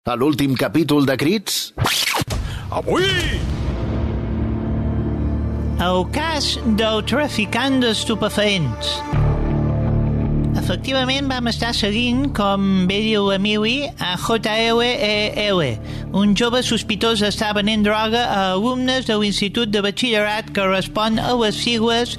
A l'últim capítol de Crits... Avui! El cas del traficant d'estupefaents. Efectivament, vam estar seguint, com bé diu Emili, a J.L.E.L., un jove sospitós d'estar venent droga a alumnes de l'Institut de Batxillerat que respon a les sigles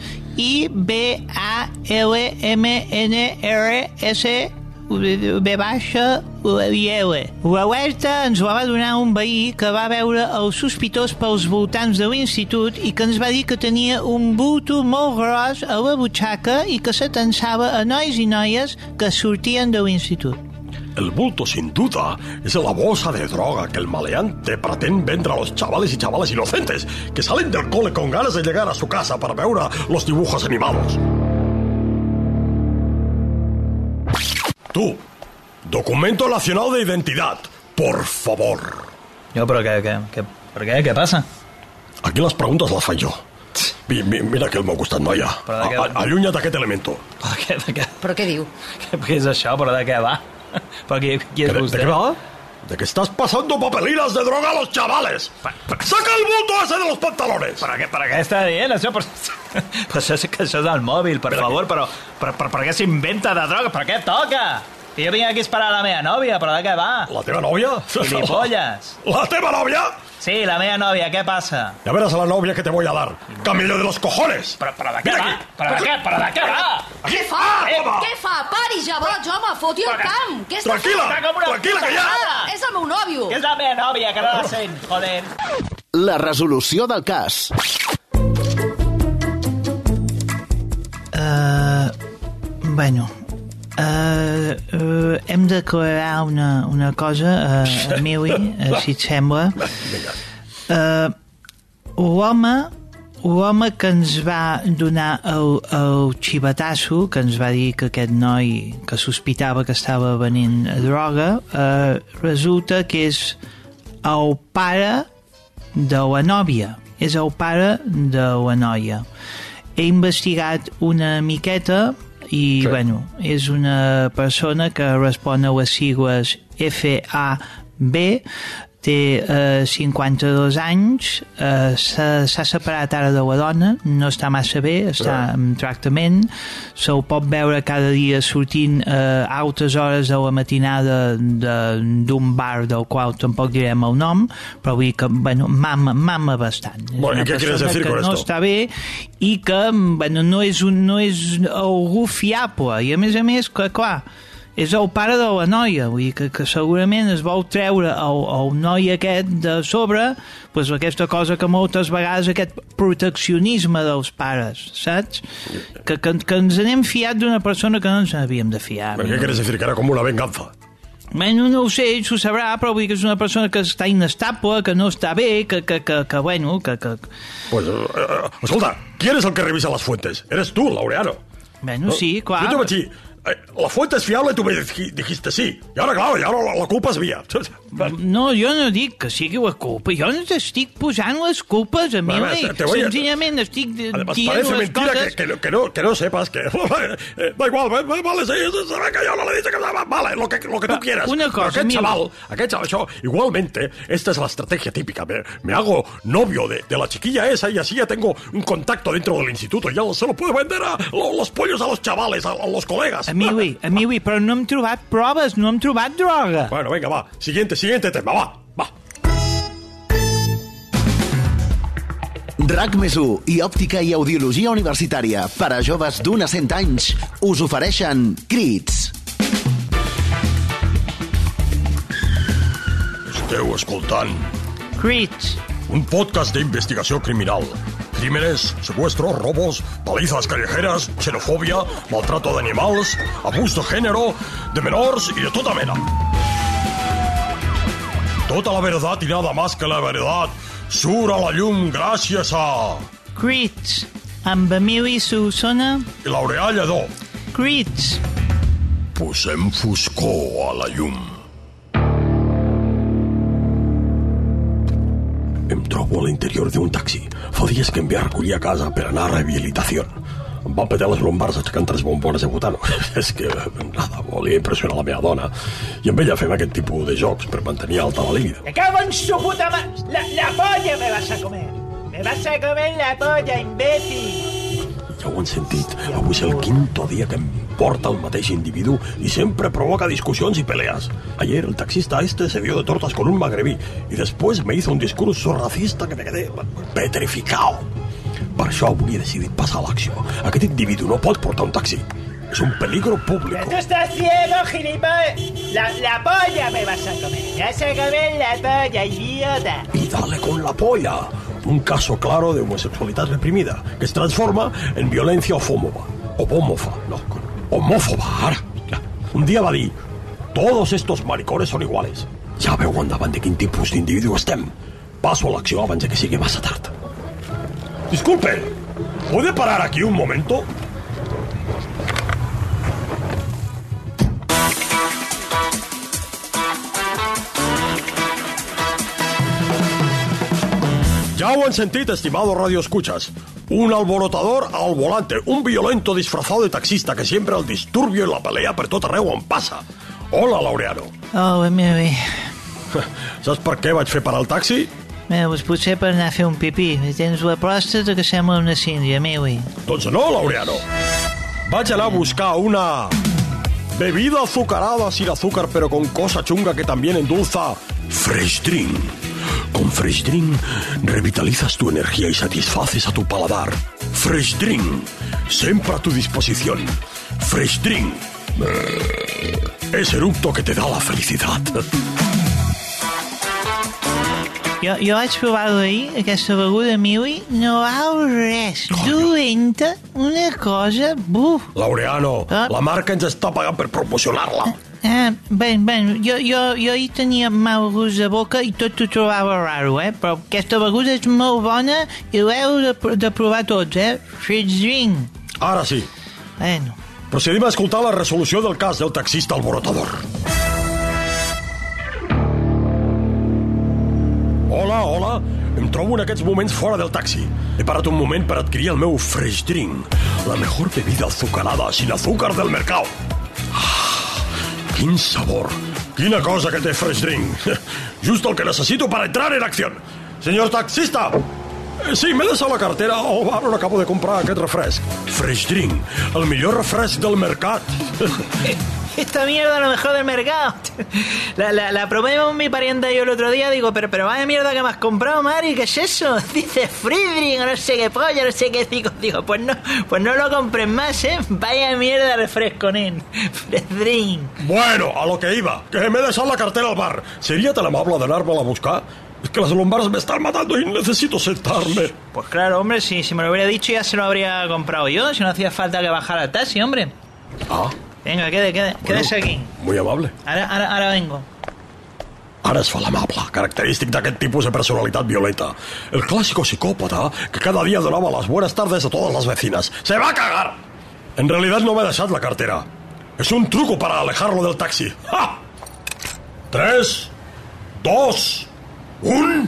IBALMNRSV-IL. L'alerta ens la va donar un veí que va veure el sospitós pels voltants de l'institut i que ens va dir que tenia un bulto molt gros a la butxaca i que s'atensava a nois i noies que sortien de l'institut. El bulto, sin duda, es la bolsa de droga que el maleante pretende vender a los chavales y chavalas inocentes que salen del cole con ganas de llegar a su casa para ver los dibujos animados. Tú, documento nacional de identidad, por favor. Jo, però què? Per què? Què passa? Aquí les preguntes les faig jo. Mira que el meu costat, noia. Allunya't d'aquest elemento. De què? Però què diu? Què és això? Però de què va? Però qui és vostè? ¿De qué va? De que estás pasando papelinas de droga a los chavales. ¡Saca el bulto ese de los pantalones! Per què està dient això? Però això és que això és el mòbil, per favor, però per què s'inventa de droga? Per què toca? Que jo vinc aquí a esperar la meva nòvia, però de què va? ¿La teva nòvia? Gilipollas. ¿La teva nòvia? Sí, la meva nòvia, què passa? Ya verás a la novia que te voy a dar. ¡Camello de los cojones! Però de què va? Però de què va? Què fa? Què fa? Pari ja, boig, home, foti el camp. Què està fent? Tranquil·la, que ja... És el meu nòvio. Que és la meva nòvia, que no la sent, joder. La resolució del cas. Hem d'aclarar una cosa, Emili, si et sembla. L'home que ens va donar el xivatasso, que ens va dir que aquest noi que sospitava que estava venent droga, resulta que és el pare de la nòvia, és el pare de la noia. He investigat una miqueta i, bueno, és una persona que respon a les sigles FAB, té 52 anys, s'ha separat ara de la dona, no està massa bé, està en tractament, se'l pot veure cada dia sortint a altes hores de la matinada d'un bar del qual tampoc direm el nom, però vull dir que, bueno, mama bastant. Bueno, ¿y qué quieres decir con esto? No està bé i que, bueno, no és algú fiable, i a més, que, clar, és el pare de la noia, vull dir que segurament es vol treure el noi aquest de sobre, pues aquesta cosa que moltes vegades, aquest proteccionisme dels pares, saps? Que ens anem fiat d'una persona que no ens havíem de fiar. ¿Qué quieres decir? Que era como una venganza. Bueno, no ho sé, ell s'ho sabrà, però vull dir que és una persona que està inestable, que no està bé, que bueno, que... Pues, escolta, ¿quién es el que revisa las fuentes? Eres tú, Laureano. Bueno, ¿no? Sí, clar. Yo te metí... La fuente es fiable y tú me dijiste sí. Y ahora, claro, la culpa es mía. No, jo no dic que sigui la culpa. Jo no t'estic posant les culpes a mi. Senzillament estic dient les coses... Que no sepas que... Da igual, vale, sí, sabe que yo no le he dicho que... Vale, lo que tú quieras. Una cosa, aquest chaval, això, igualmente, esta es la estrategia típica. Me hago novio de la chiquilla esa y así ya tengo un contacto dentro del instituto. Ya se lo puedo vender a los pollos a los chavales, a los colegas. Emili, però no hem trobat proves, no hem trobat droga. Bueno, venga, va. Siguiente tema, va. RAC+1 i Òptica i Audiologia Universitària per a joves d'un a 100 anys us ofereixen Crits. Esteu escoltant Crits, un podcast d'investigació criminal. Crímenes, secuestros, robos, palizas callejeras, xenofobia, maltrato de animals, abús de género, de menors y de tota mena. Tota la verdad y nada más que la verdad surt a la llum gràcies a... Crits, amb Emili Solsona. I Laureà Lledó. Crits. Posem foscor a la llum. Em trobo a l'interior d'un taxi. Fa dies que em ve a recollir a casa per anar a rehabilitació. em van petar les lumbars aixecant 3 bombones de butano. És que, nada, volia impressionar la meva dona i amb ella fem aquest tipus de jocs per mantenir alta la líbida. Me cago en su puta madre. La polla me vas a comer. Me vas a comer la polla, imbécil. Ja ho han sentit. Avui és el 5º dia que em porta el mateix individu y siempre provoca discusiones y peleas. Ayer el taxista se dio de tortas con un magrebí y después me hizo un discurso racista que me quedé petrificado. Per això avui he decidit passar a l'acció. Aquest individu no pot portar un taxi. Es un peligro público. ¡Tú estás ciego, gilipollas! La polla me vas a comer. Me vas a comer la polla, idiota. Y dale con la polla. Un caso claro de homosexualidad reprimida que se transforma en violencia homófoba. Homófoba, ara. Un dia va dir: todos estos maricones son iguales. Ja veu endavant de quin tipus d'individu estem. Paso a l'acció abans que sigui massa tard. Disculpe, ¿puede parar aquí un momento? Ya lo han sentido, estimados radioescuchas. Un alborotador al volante, un violento disfrazado de taxista que siempre el disturbio y la pelea per tot arreu on passa. Hola, Laureano. Oh, mira. Saps per què vaig fer parar el taxi? Doncs potser per anar a fer un pipí. Tens la pròstata que sembla una síndria, meui. Doncs no, Laureano. Vaig anar a buscar una bebida azucarada sin azúcar, pero con cosa chunga que también endulza. Fresh Drink. Con Fresh Drink revitalizas tu energía y satisfaces a tu paladar. Fresh Drink, siempre a tu disposición. Fresh Drink, ese eructo que te da la felicidad. Jo vaig provar-ho ahir, aquesta beguda miui, no val res. Dolenta, una cosa... Buf. Laureano, la marca ens està pagant per promocionar-la. Ben, jo hi tenia mal gust de boca i tot ho trobava raro, però aquesta beguda és molt bona i l'heu de provar tots, Fresh Drink. Ara sí. Bueno. Procedim a escoltar la resolució del cas del taxista alborotador. Hola. Em trobo en aquests moments fora del taxi. He parat un moment per adquirir el meu Fresh Drink, la mejor bebida azucarada sin azúcar del mercado. Quin sabor, quina cosa que té Fresh Drink. Just el que necesito para entrar en acción. Señor taxista. Sí, m'he deixat la cartera. Ara no acabo de comprar aquest refresc. Fresh Drink, el millor refresc del mercat. Esta mierda lo mejor del mercado. La probé con mi parienta yo el otro día. Digo, pero vaya mierda que me has comprado, Mari. ¿Qué es eso? Dice Fresh Drink, no sé qué polla, no sé qué. Digo, pues no lo compres más, Vaya mierda de refresco, nen. Fresh Drink. Bueno, a lo que iba. Que me he dejado la cartera al bar. ¿Sería tan amable de dármela a buscar? Es que las lumbares me están matando y necesito sentarme. Pues claro, hombre, si me lo hubiera dicho ya se lo habría comprado yo. Si no hacía falta que bajara el taxi, hombre. Venga, quédese aquí. Muy amable. Ara vengo. Ara es fa l'amable, característic d'aquest tipus de personalitat violenta. El clásico psicópata que cada día donaba las buenas tardes a todas las vecinas. ¡Se va a cagar! En realidad no me he deixat la cartera. Es un truco para alejarlo del taxi. ¡Ja! 3, 2, 1...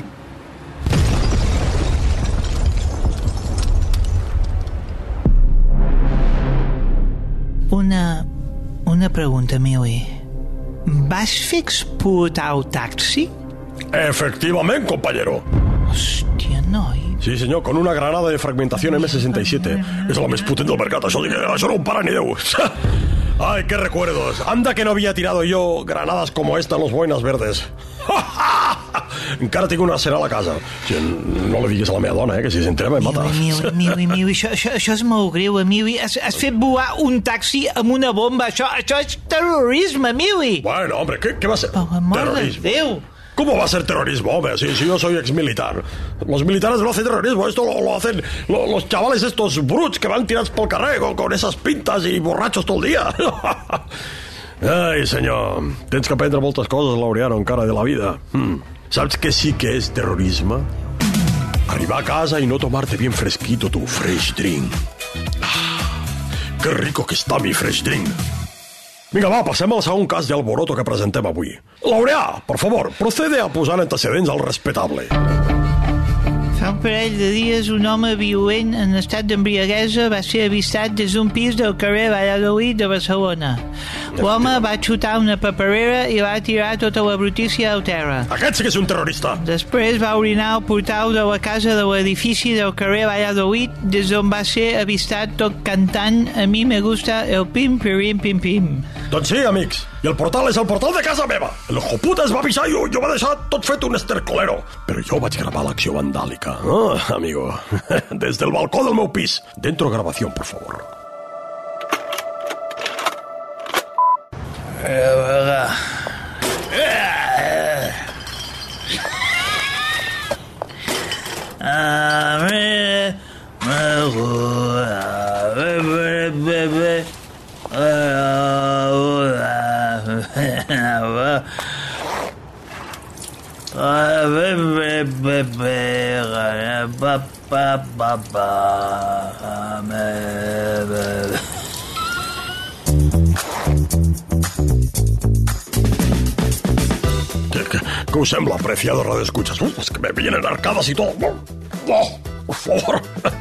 Una pregunta, Miui. Vas fer explotar el taxi? Efectivament, compañero. Hòstia, noi. Sí, senyor, con una granada de fragmentación M67. És la més potent del mercat, això no ho para ni Déu. Ay, qué recuerdos. Anda que no había tirado yo granadas como esta en los boinas verdes. Encara tinc una cera a la casa. No li diguis a la meva dona, que si s'entera me mata. Miui, això és molt greu, Miui. Has fet volar un taxi amb una bomba. Això és terrorisme, Miui. Bueno, hombre, ¿qué va a ser? Terrorismo. Déu. ¿Cómo va a ser terrorismo, hombre? Si yo soy exmilitar. Los militares no hacen terrorismo, esto lo hacen los chavales estos bruts que van tirados por el carrer con esas pintas y borrachos todo el día. Ai, senyor, tens que aprendre moltes coses, Laureano, encara de la vida. Saps què sí que és terrorisme? Arribar a casa y no tomarte bien fresquito tu Fresh Drink. Qué rico que está mi Fresh Drink. Vinga, va, passem al segon cas d'alboroto que presentem avui. Laureà, por favor, procede a posar antecedents al respetable. Fa un parell de dies un home violent en estat d'embriaguesa va ser avistat des d'un pis del carrer Valladolid de Barcelona. L'home va xutar una paperera i va tirar tota la brutícia al terra. Aquest sí que és un terrorista. Després va orinar al portal de la casa de l'edifici del carrer Valladolid, des d'on va ser avistat tot cantant "A mi me gusta el pim pirim pim pim". Doncs sí, amics, i el portal és el portal de casa meva. El hijoputa es va avisar i jo va deixar tot fet un estercolero. Però jo vaig gravar l'acció vandàlica. Amigo, des del balcó del meu pis. Dentro grabación, por favor. ¿Qué os sembla, apreciado radioescuchas? Es que me vienen arcadas y todo. Por favor.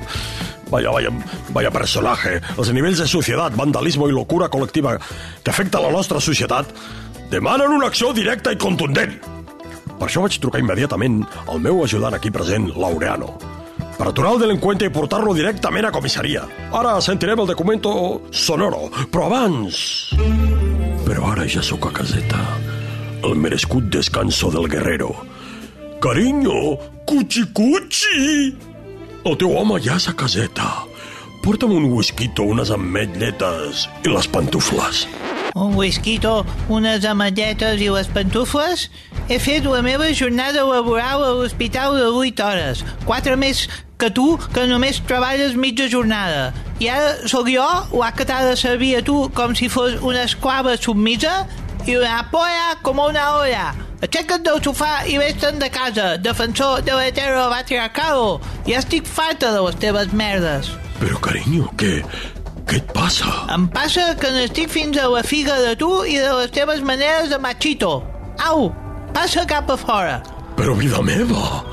Vaya personaje. Els nivells de societat, vandalisme i locura col·lectiva que afecta la nostra societat demanen una acció directa i contundent. Per això vaig trucar immediatament al meu ajudant aquí present, Laureano, per aturar el delinqüente i portar-lo directament a comissaria. Ara sentirem el documento sonoro, però abans... Però ara ja sóc a caseta. El merescut descanso del guerrero. Carinyo, cuchi-cuchi! El teu home ja és a caseta. Porta'm un whisquito, unes ametlletes i les pantufles. Un whisquito, unes ametlletes i les pantufles? He fet la meva jornada laboral a l'hospital de 8 hores. 4 més que tu, que només treballes mitja jornada. I ara sóc jo, la que t'ha de servir a tu com si fos una esclava submisa i una polla com una olla. Aixeca't del sofà i vés-te'n de casa, defensor de l'heteropatriarcado. Ja estic farta de les teves merdes. Però, carinyo, què et passa? Em passa que n'estic fins a la figa de tu i de les teves maneres de machito. Au, passa cap a fora. Però, vida meva...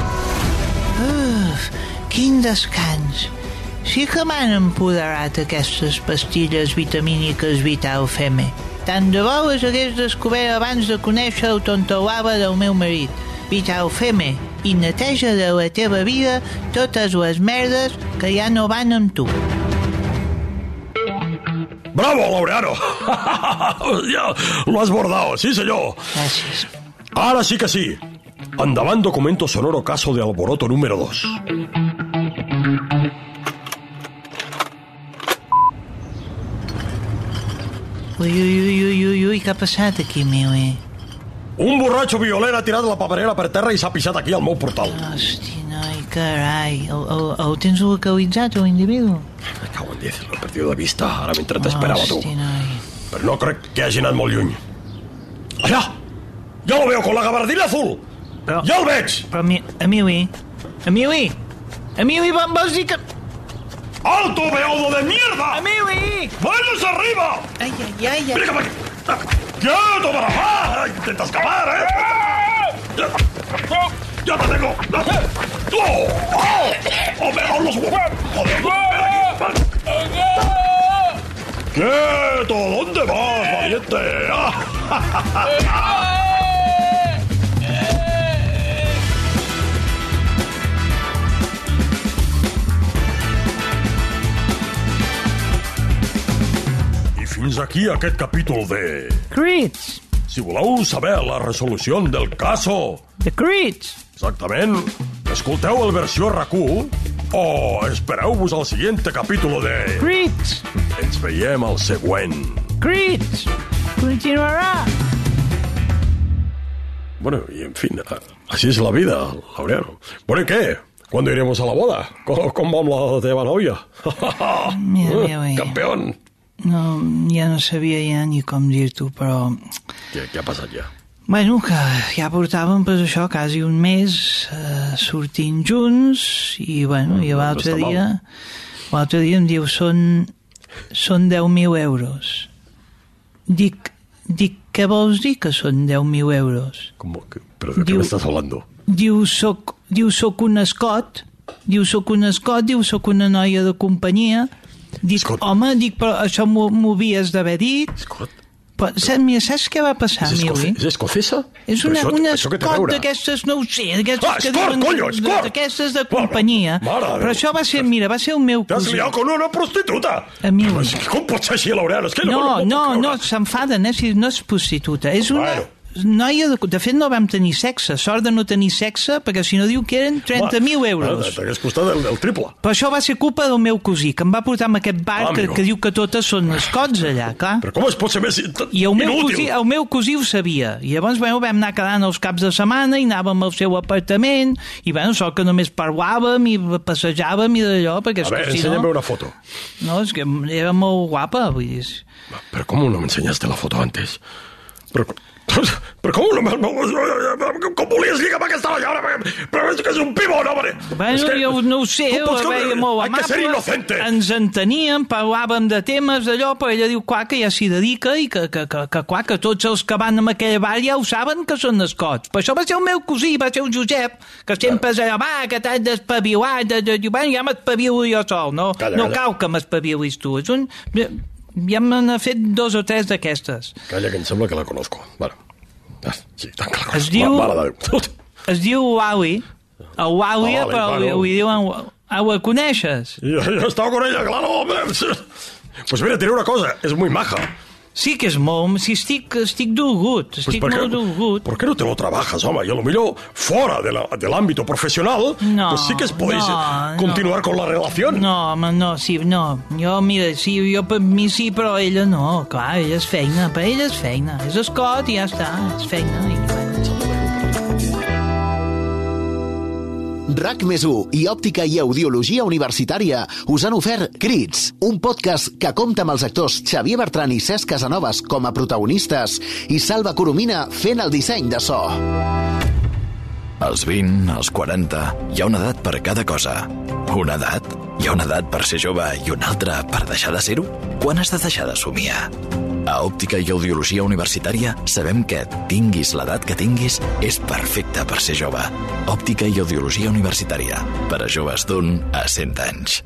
Quin descans. Sí que m'han empoderat aquestes pastilles vitamíniques Vital Feme. Tant de bo les hagués descobert abans de conèixer el tontollava del meu marit. Vital Feme, i neteja de la teva vida totes les merdes que ja no van amb tu. ¡Bravo, Laureano! Ya lo has bordado, sí, señor. Gràcies. Ahora sí que sí. Endavant documento sonoro caso de alboroto número 2. Ui, què ha passat aquí, Miui? Un borratxo violent ha tirat la paperera per terra i s'ha pixat aquí al meu portal. Hosti, noi, carai. El tens localitzat, l'individu? Me cago en 10, l'he perdido de vista, ara mentre t'esperava tu. Hosti, noi. Però no crec que hagi anat molt lluny. Allà! Ja lo veo, con la gabardina azul! Però, ja el veig! Però, Emili, em vols dir que... ¡Alto, beodo de mierda! Emili! ¡Vayas arriba! Ai. ¡Mira cap aquí! ¡Quieto, Barajá! ¡Intenta escapar, ¡Ya te tengo! ¡Oh, mejor los huevos! ¡Joder, ven aquí! ¡Quieto! ¿Dónde vas, valiente? Fins aquí aquest capítol de... Crits. Si voleu saber la resolució del caso... The Crits. Exactament. Escolteu el versió RAC1 o espereu-vos al següent capítol de... Crits. Ens veiem al següent. Crits. Continuarà. Bueno, y en fin, así es la vida, Laureano. Bueno, ¿y qué? ¿Cuándo iremos a la boda? ¿Cómo vamos la teva novia? Mira, Campeón. No, ja no sabia ja ni com dir-t'ho, però... Què ha passat ja? Bueno, que ja portàvem, pues això, quasi un mes sortint junts i, bueno, i l'altre dia em diu, són 10.000 euros. Dic, què vols dir que són 10.000 euros? ¿Pero de qué me estás hablando? Diu, soc diu, soc un escot, diu, soc una noia de companyia. Dic, home, però això m'ho havies d'haver dit. Escot? Però, saps què va passar, Mili? És escocesa? És una escot d'aquestes, no ho sé, d'aquestes de companyia. Però això va ser el meu cosí. T'has liat con una prostituta. Com pot ser així, Laureano? No, s'enfaden, si no és prostituta. És una noia, de fet no vam tenir sexe, sort de no tenir sexe, perquè si no diu que eren 30.000 euros. T'hagués costat el triple. Però això va ser culpa del meu cosí, que em va portar amb aquest bar que diu que totes són escots allà, clar. Però com es pot ser més inútil? I el meu cosí ho sabia. I llavors vam anar quedant els caps de setmana i anàvem al seu apartament i sort que només parlàvem i passejàvem i d'allò, perquè... A veure, ensenya'm una foto. No, és que era molt guapa, vull dir... Però com no m'ensenyaste la foto antes? Però com volies lligar amb aquesta noia? Però és que és un pivo, no, home? Jo no ho sé, la veia molt amable, ens enteníem, parlàvem de temes d'allò, però ella diu, clar, que ja s'hi dedica i que clar, que tots els que van a aquell bar ja ho saben que són escots. Però això va ser el meu cosí, va ser un Josep, que sempre es deia, que t'has d'espavilar, ja m'espavilo jo sol, no cal que m'espavilis tu, és un... Ja m'han fet 2 o 3 d'aquestes. Calla, que em sembla que la conozco. Vale. Sí, tant que la conozco. Es diu Wally. El Wally, però li diuen... Ho coneixes? Jo he estado con ella, claro, hombre. Pues mira, tiene una cosa, es muy maja. Sí que és molt... Sí, estic dolgut, molt dolgut. ¿Por qué no te lo trabajas, home? Y a lo mejor fuera del ámbito profesional, pues sí que podéis continuar con la relación. No, home, no, sí, no. Jo, mira, sí, jo per mi sí, però ella no. Clar, ella és feina, per ella és feina. És escot i ja està, és feina. RAC+1 i Òptica i Audiologia Universitària us han ofert Crits, un podcast que compta amb els actors Xavier Bertran i Cesc Casanovas com a protagonistes i Salva Coromina fent el disseny de so. Als 20, als 40, hi ha una edat per cada cosa. Una edat? Hi ha una edat per ser jove i una altra per deixar de ser-ho? Quan has de deixar de somiar? A Òptica i Audiologia Universitària sabem que, tinguis l'edat que tinguis, és perfecte per ser jove. Òptica i Audiologia Universitària, per a joves d'1 a 100 anys.